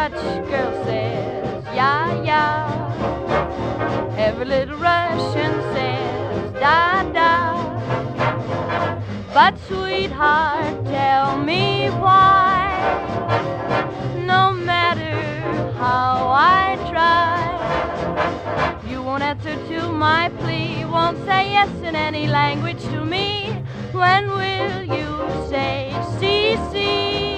Dutch girl says, yeah, yeah. Every little Russian says, da, da. But sweetheart, tell me why. No matter how I try, you won't answer to my plea, won't say yes in any language to me. When will you say, see, see?